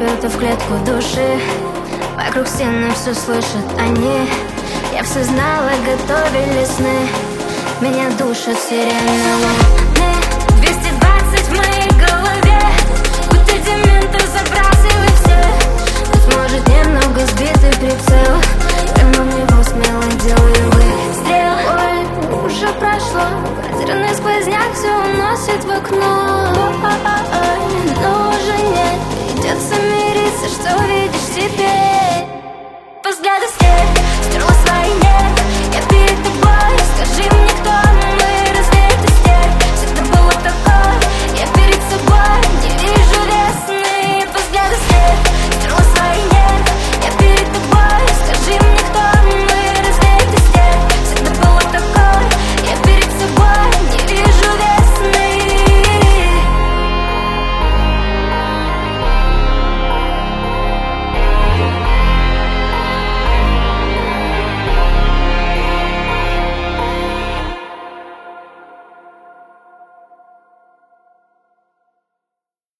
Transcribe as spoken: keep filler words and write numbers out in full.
впито в клетку души. Вокруг стены все слышат они. Я все знала, готовили сны. Меня душат сирены луны. Двести двадцать в моей голове, будто дементор забрасывай все. Быть может, немного сбитый прицел, прямо в него смело делаю выстрел. Ой, уже прошло, квартирный сквозняк все уносит в окно. Но уже нет, придется мириться, что видишь теперь. Взгляды след, стерла свои нет.